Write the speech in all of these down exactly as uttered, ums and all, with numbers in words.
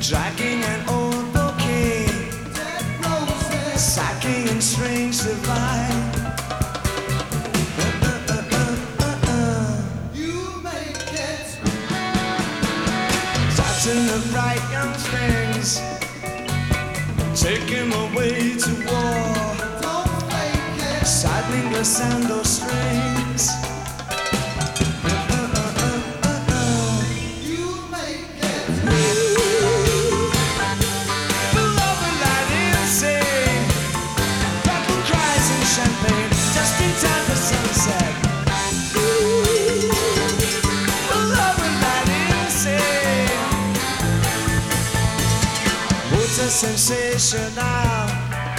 Dragging an old bouquet, sacking and strange divine. Uh, uh, uh, uh, uh, uh. You make it. Touching the bright young things, take him away to war. Don't fake it. Saddling the sandal strings. Champagne, just in time for sunset. Love and light insane. What's a sensation now?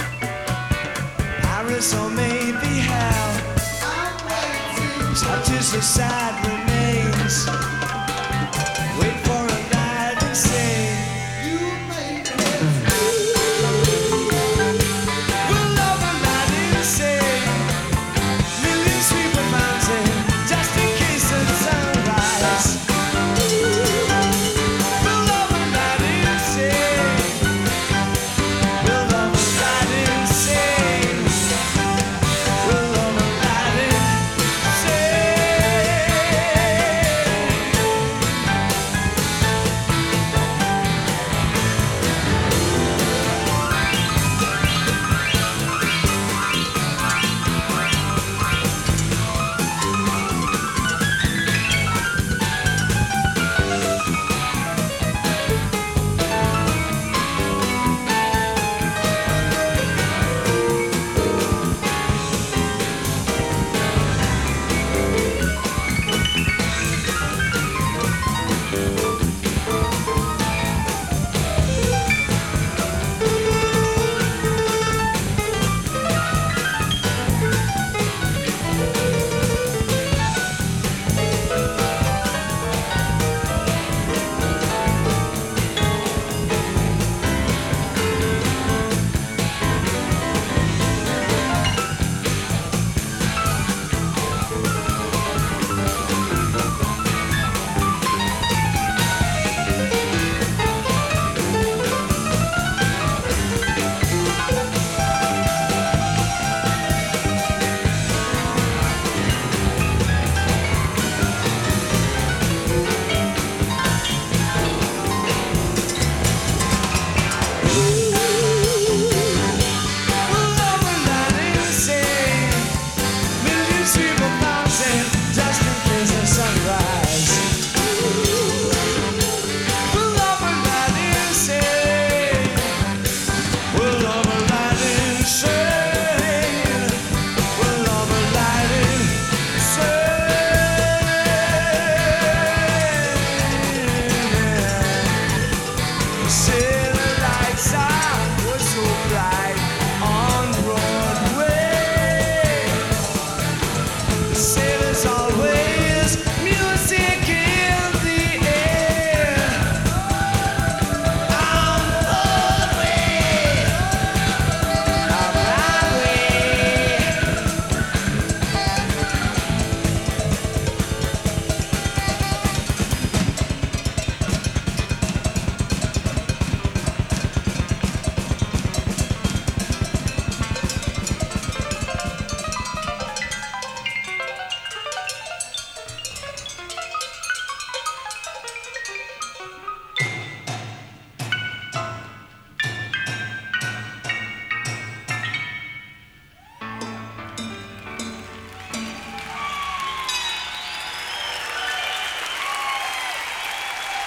Paris or maybe hell. Touches the sad remains.